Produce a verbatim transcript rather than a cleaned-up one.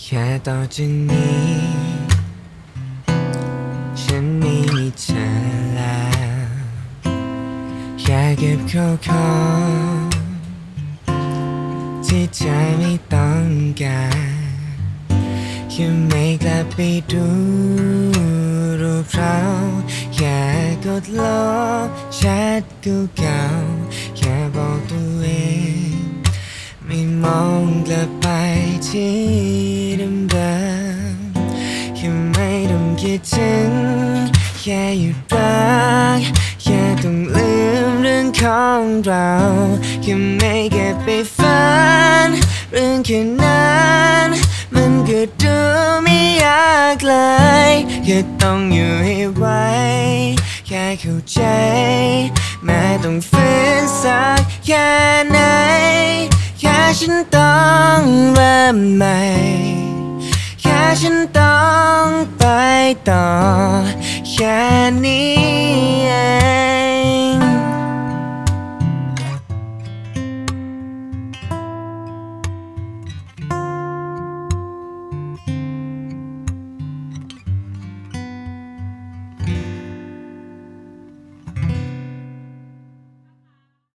แค่ต่อจากนี้ฉันไม่มีเธอแล้วแค่เก็บเข้าของที่ใจไม่ต้องการแค่ไม่กลับไปดูรูปเราแค่กดลบแชทเก่าๆแค่บอกตัวเองไม่มองกลับไปที่เดิมๆแค่ไม่ต้องคิดถึงแค่หยุดรักแค่ต้องลืมเรื่องของเราแค่ไม่เก็บไปฝันเรื่องแค่นั้นมันก็ดูไม่ยากเลยแค่ต้องอยู่ให้ไหวแค่เข้าใจแม้ต้องฝืนสักแค่ไหนแค่ฉันต้องเริ่มใหม่แค่ฉันต้องไปต่อแค่นี้